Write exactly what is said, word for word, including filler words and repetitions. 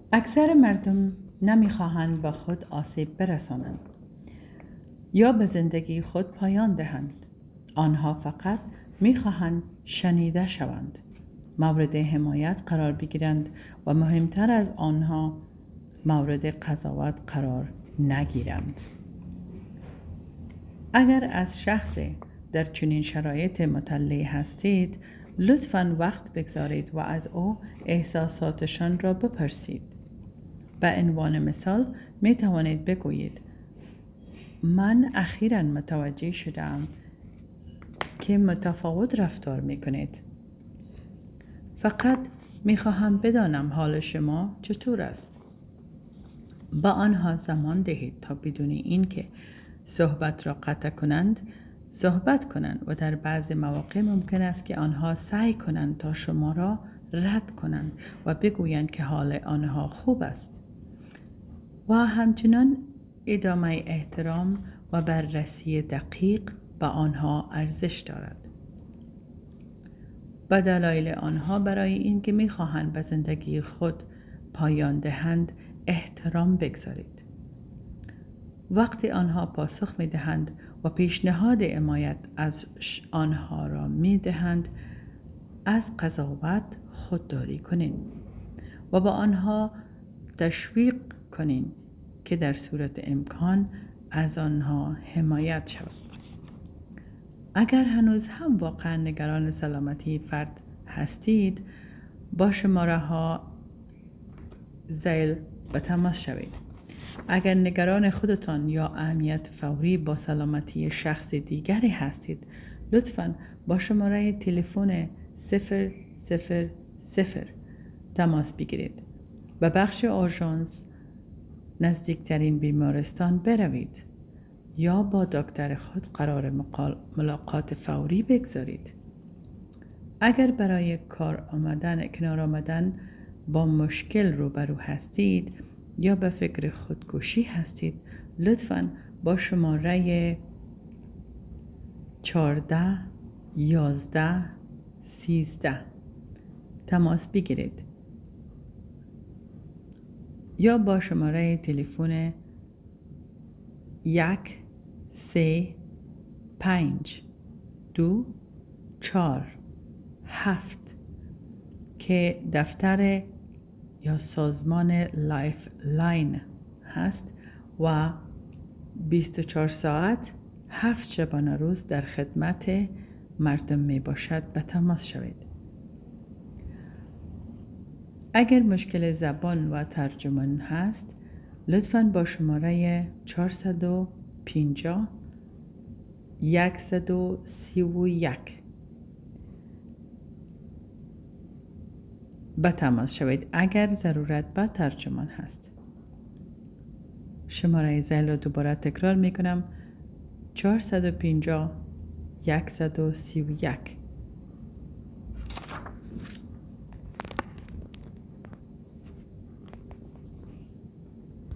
اکثر مردم نمیخواهند با خود آسیب برسانند یا به زندگی خود پایان دهند. آنها فقط میخواهند شنیده شوند، مورد حمایت قرار بگیرند و مهمتر از آنها مورد قضاوت قرار نگیرند. اگر از شخص در چنین شرایط مطلع هستید، لطفاً وقت بگذارید و از او احساساتشان را بپرسید. به عنوان مثال می توانید بگویید: من اخیراً متوجه شدم که متفاوت رفتار می کنید. فقط می خواهم بدانم حال شما چطور است. با آنها زمان دهید تا بدون اینکه صحبت را قطع کنند صحبت کنند و در بعضی مواقع ممکن است که آنها سعی کنند تا شما را رد کنند و بگویند که حال آنها خوب است و همچنان ادامه احترام و بررسی دقیق به آنها ارزش دارد. به دلایل آنها برای اینکه می‌خواهند به زندگی خود پایان دهند احترام بگذارید. وقتی آنها پاسخ می‌دهند و پیشنهاد حمایت از آنها را می‌دهند، از قضاوت خودداری کنید و با آنها تشویق کنید که در صورت امکان از آنها حمایت شود. اگر هنوز هم واقعا نگران سلامتی فرد هستید، با شماره ها ذیل به تماس شوید. اگر نگران خودتان یا اهمیت فوری با سلامتی شخص دیگری هستید، لطفاً با شماره تلفن صفر صفر صفر تماس بگیرید. به بخش آژانس نزدیکترین بیمارستان بروید یا با دکتر خود قرار ملاقات فوری بگذارید. اگر برای کار آمدن کنار آمدن با مشکل روبرو هستید یا به فکر خودکشی هستید، لطفاً با شماره چهارده یازده سیزده تماس بگیرید یا با شماره تلفن یک سه پنج دو چهار هفت که دفتر یا سازمان لایف لاین هست و بیست و چهار ساعت هفت شبانه روز در خدمت مردم می باشد به تماس شوید. اگر مشکل زبان و ترجمان هست، لطفاً با شماره چهارصد و پنجاه صد و سی و یک به تماس شوید اگر ضرورت به ترجمان هست. شماره ذیل را دوباره تکرار می کنم: چهارصد و پنجاه صد و سی و یک.